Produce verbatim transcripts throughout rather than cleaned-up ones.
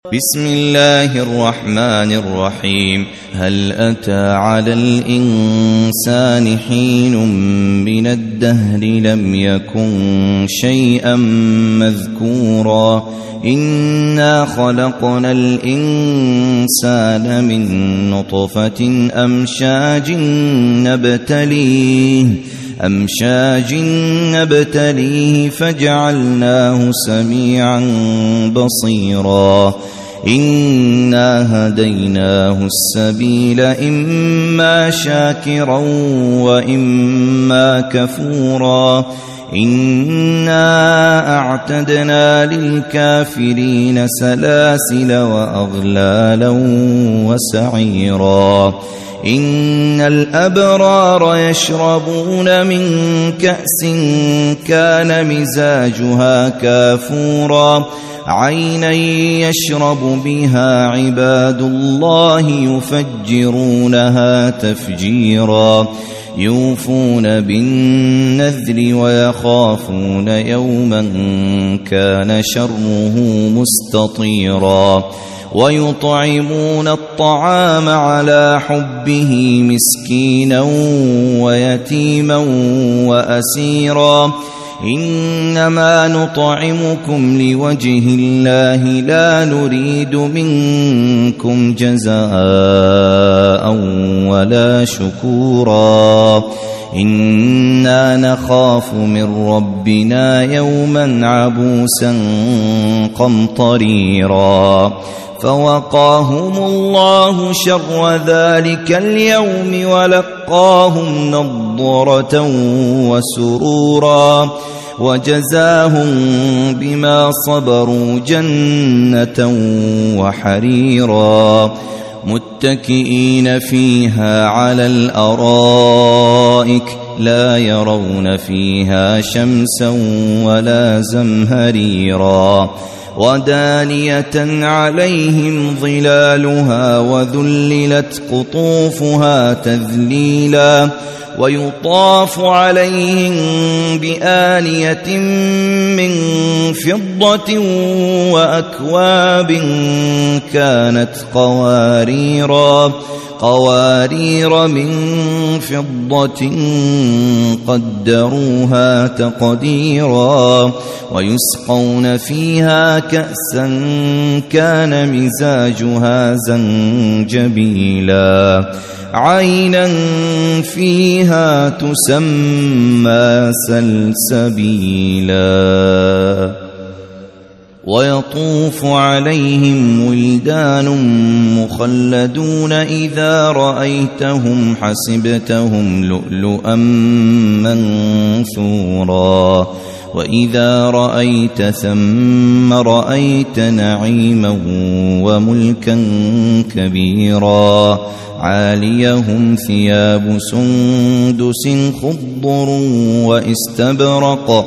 بسم الله الرحمن الرحيم. هل أتى على الإنسان حين من الدهر لم يكن شيئا مذكورا إنا خلقنا الإنسان من نطفة أمشاج نبتليه أمشاج نبتليه فجعلناه سميعا بصيرا إنا هديناه السبيل إما شاكرا وإما كفورا إنا أعتدنا للكافرين سلاسل وأغلالا وسعيرا إن الأبرار يشربون من كأس كان مزاجها كافورا عينا يشرب بها عباد الله يفجرونها تفجيرا يوفون بالنذر ويخافون يوما كان شره مستطيرا ويطعمون الطعام على حبه مسكينا ويتيما وأسيرا إنما نطعمكم لوجه الله لا نريد منكم جزاء ولا شكورا إنا نخاف من ربنا يوما عبوسا قمطريرا فوقاهم الله شر ذلك اليوم ولقاهم نضرة وسرورا وجزاهم بما صبروا جنة وحريرا متكئين فيها على الأرائك لا يرون فيها شمسا ولا زمهريرا ودانية عليهم ظلالها وذللت قطوفها تذليلا ويطاف عليهم بآنية من فضة وأكواب كانت قواريرا قوارير من فضة قدروها تقديرا ويسقون فيها كأسا كان مزاجها زنجبيلا عينا فيها تسمى سلسبيلا ويطوف عليهم ولدان مخلدون إذا رأيتهم حسبتهم لؤلؤا منثورا وإذا رأيت ثم رأيت نعيما وملكا كبيرا عاليهم ثياب سندس خضر واستبرق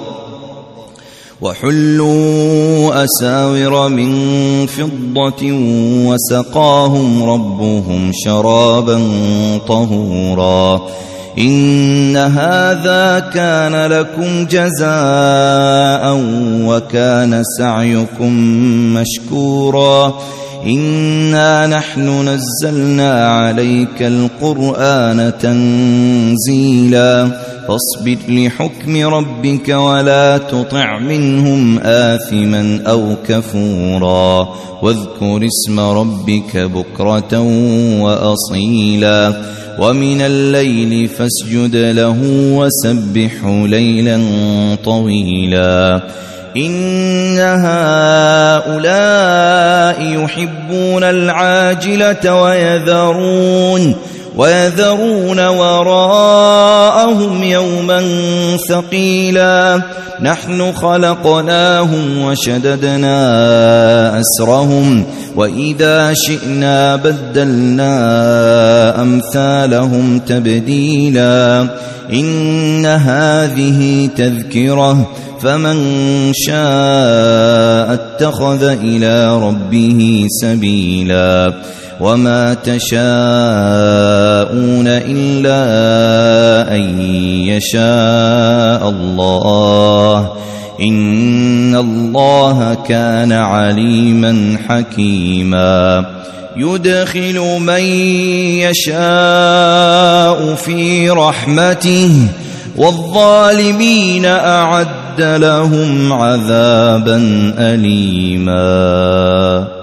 وحلوا أساور من فضة وسقاهم ربهم شرابا طهورا إن هذا كان لكم جزاء وكان سعيكم مشكورا إنا نحن نزلنا عليك القرآن تنزيلا فاصبر لحكم ربك ولا تطع منهم آثما أو كفورا واذكر اسم ربك بكرة وأصيلا ومن الليل فاسجد له وسبحه ليلا طويلا إن هؤلاء يحبون العاجلة ويذرون ويذرون وراءهم يوما ثقيلا نحن خلقناهم وشددنا أسرهم وإذا شئنا بدلنا أمثالهم تبديلا إن هذه تذكرة فمن شاء اتخذ إلى ربه سبيلا وما تشاءون إلا أن يشاء الله إن الله كان عليما حكيما يدخل من يشاء في رحمته والظالمين أعد لهم عذابا أليما.